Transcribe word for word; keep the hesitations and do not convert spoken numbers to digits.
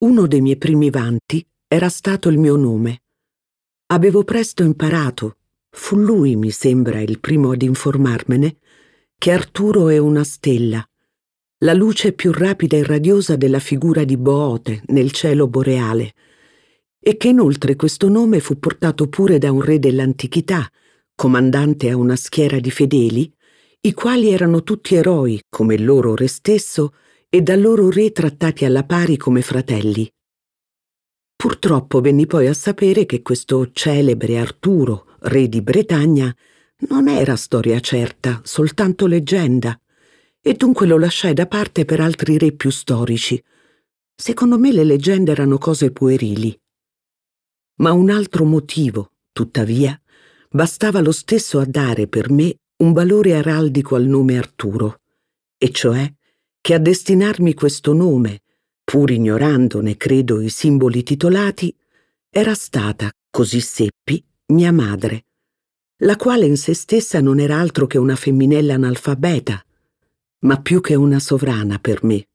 Uno dei miei primi vanti era stato il mio nome. Avevo presto imparato, fu lui, mi sembra, il primo ad informarmene, che Arturo è una stella, la luce più rapida e radiosa della figura di Boote nel cielo boreale, e che inoltre questo nome fu portato pure da un re dell'antichità, comandante a una schiera di fedeli, i quali erano tutti eroi come il loro re stesso e dal loro re trattati alla pari come fratelli. Purtroppo venni poi a sapere che questo celebre Arturo, re di Bretagna, non era storia certa, soltanto leggenda, e dunque lo lasciai da parte per altri re più storici. Secondo me le leggende erano cose puerili. Ma un altro motivo, tuttavia, bastava lo stesso a dare per me un valore araldico al nome Arturo, e cioè che a destinarmi questo nome, pur ignorandone, credo, i simboli titolati, era stata, così seppi, mia madre, la quale in se stessa non era altro che una femminella analfabeta, ma più che una sovrana per me.